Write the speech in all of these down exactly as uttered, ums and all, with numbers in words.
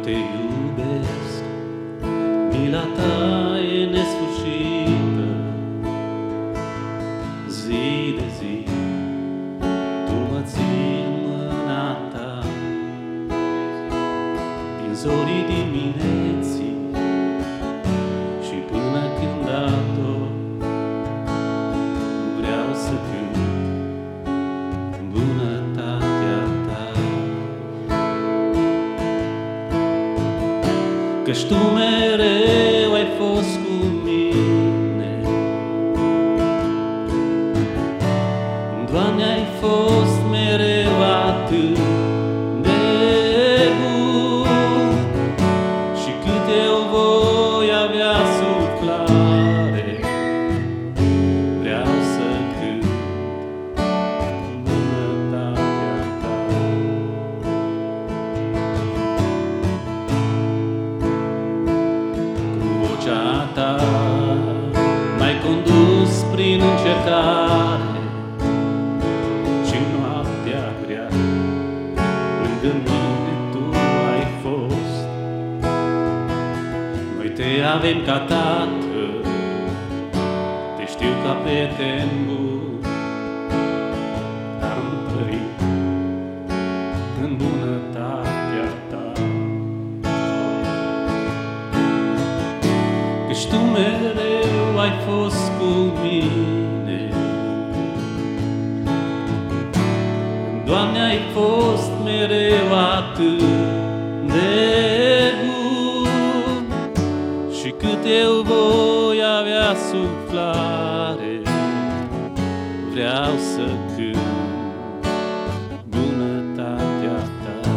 te iubesc, mila ta e nesfârșită. Zi de zi tu mă ții în mâna ta, din zorii dimineții și până când ador. Vreau să cânt în bunătatea ta, căci tu mereu ai fost cu mine. Doamne, ai fost mereu atât de bun, și cât eu voi avea suflare, vreau să cânt în bunătatea ta. Cu vocea ta m-ai condus prin încercare, și noaptea grea lângă mine tu ai fost. Noi te avem ca tată, te știu ca prieten bun, am trăit în bunătatea ta, căci tu mereu ai fost cu mine. Doamne, ai fost mereu atât de bun, și cât eu voi avea suflare, vreau să cânt bunătatea ta.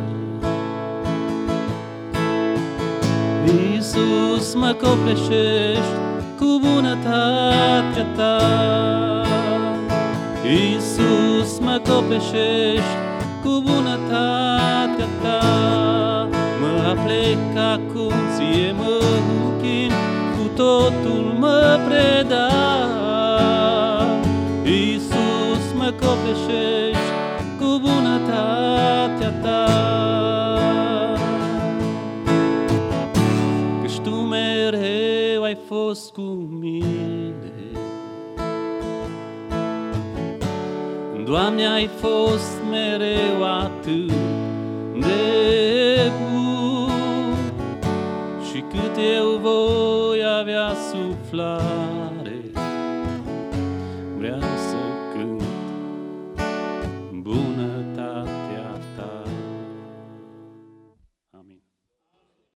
Iisus, mă copleșești cu bunătatea ta. Iisus, mă copleșești cu bunătatea ta. Mă aplec acum, ție mă închin, cu totul mă preda. Iisus, mă copleșești cu bunătatea ta, căci tu mereu ai fost cu mine. Doamne, ai fost mereu atât de bun, și cât eu voi avea suflare, vreau să